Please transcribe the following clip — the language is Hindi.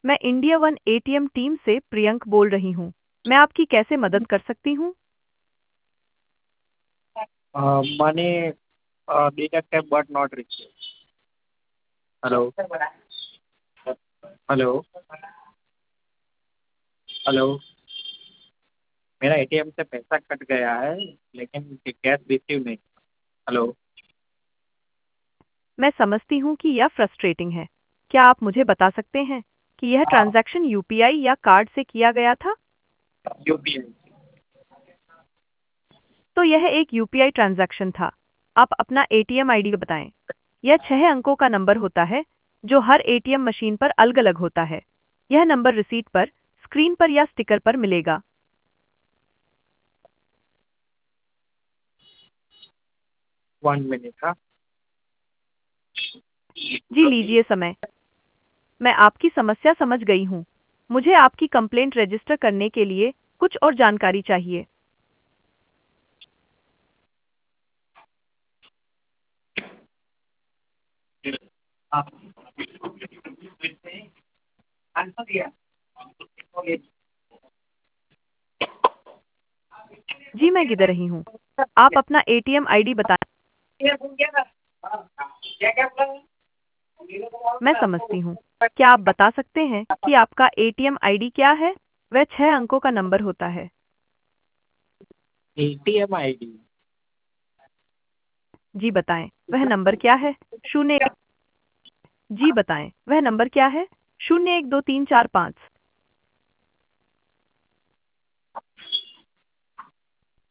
मैं इंडिया वन एटीएम टीम से प्रियंक बोल रही हूँ। मैं आपकी कैसे मदद कर सकती हूँ? Money detected but not received. Hello hello hello. मेरा एटीएम से पैसा कट गया है लेकिन कैश रिसीव नहीं। हेलो। मैं समझती हूँ कि यह फ्रस्ट्रेटिंग है। क्या आप मुझे बता सकते हैं कि यह ट्रांजैक्शन यूपीआई या कार्ड से किया गया था? यूपीआई। तो यह एक यूपीआई ट्रांजैक्शन था। आप अपना एटीएम आईडी बताएं। यह 6 अंकों का नंबर होता है जो हर एटीएम मशीन पर अलग-अलग होता है। यह नंबर रिसीट पर, स्क्रीन पर या स्टिकर पर मिलेगा। 1 मिनट। हाँ। जी लीजिए समय। मैं आपकी समस्या समझ गई हूँ। मुझे आपकी कंप्लेंट रजिस्टर करने के लिए कुछ और जानकारी चाहिए। हाँ। आंसर दिया। जी मैं गिर रही हूँ। आप अपना एटीएम आईडी बताएं। क्या क्या बोला? मैं समझती हूँ। क्या आप बता सकते हैं कि आपका एटीएम आईडी क्या है? वह 6 अंकों का नंबर होता है। ATM ID. जी बताएं, वह नंबर क्या है? शून्य। जी बताएं, वह नंबर क्या है? 012345।